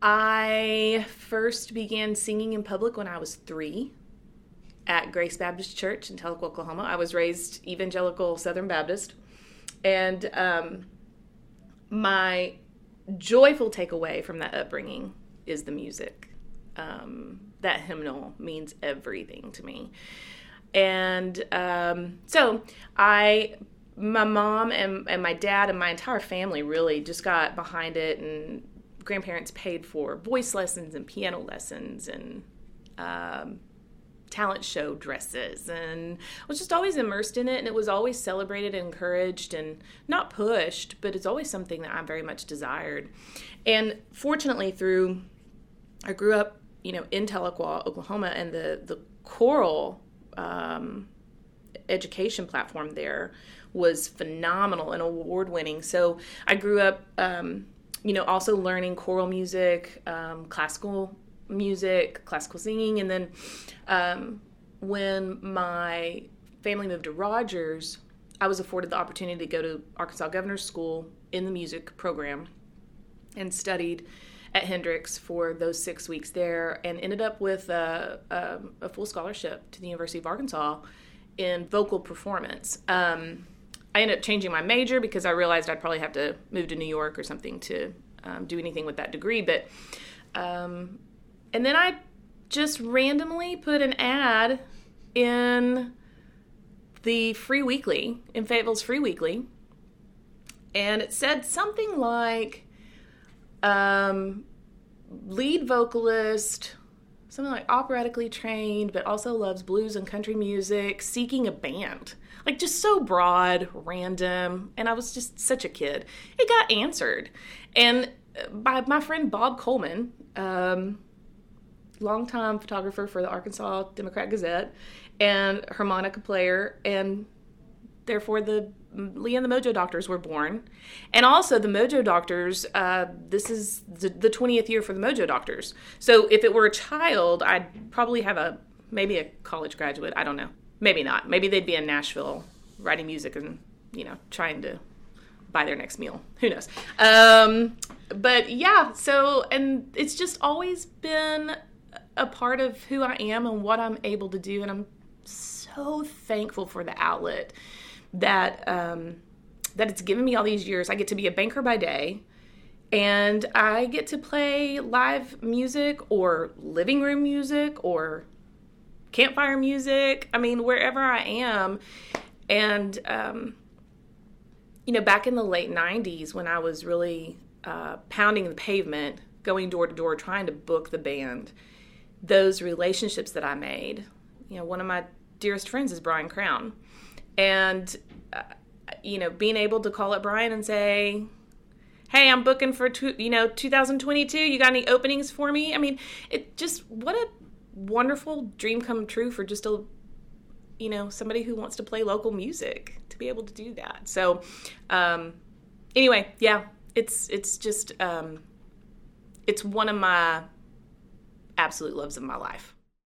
I first began singing in public when I was 3 at Grace Baptist Church in Tahlequah, Oklahoma. I was raised evangelical Southern Baptist. And my joyful takeaway from that upbringing is the music. That hymnal means everything to me. And so my mom and my dad and my entire family really just got behind it, and grandparents paid for voice lessons and piano lessons and talent show dresses, and I was just always immersed in it, and it was always celebrated and encouraged and not pushed, but it's always something that I very much desired. And fortunately, I grew up, in Tahlequah, Oklahoma, and the choral education platform there was phenomenal and award-winning. So I grew up, also learning choral music, classical music, classical singing, and then when my family moved to Rogers, I was afforded the opportunity to go to Arkansas Governor's School in the music program and studied at Hendrix for those 6 weeks there, and ended up with a full scholarship to the University of Arkansas in vocal performance. I ended up changing my major because I realized I'd probably have to move to New York or something to do anything with that degree. But and then I just randomly put an ad in the Free Weekly, in Fayetteville's Free Weekly, and it said something like lead vocalist, something like operatically trained, but also loves blues and country music, seeking a band. Like, just so broad, random, and I was just such a kid. It got answered. And by my friend Bob Coleman, longtime photographer for the Arkansas Democrat-Gazette, and harmonica player, and therefore Leah and the Mojo Doctors were born. And also the Mojo Doctors, this is the 20th year for the Mojo Doctors. So if it were a child, I'd probably have maybe a college graduate. I don't know. Maybe not. Maybe they'd be in Nashville writing music and, trying to buy their next meal. Who knows? But yeah, and it's just always been a part of who I am and what I'm able to do. And I'm so thankful for the outlet that it's given me all these years. I get to be a banker by day, and I get to play live music or living room music or campfire music. I mean, wherever I am. And, back in the late 90s when I was really pounding the pavement, going door to door, trying to book the band, those relationships that I made, one of my dearest friends is Brian Crown. And, being able to call up Brian and say, hey, I'm booking for, 2022. You got any openings for me? I mean, it just, what a wonderful dream come true for just somebody who wants to play local music to be able to do that. So, anyway, yeah, it's just, it's one of my absolute loves of my life.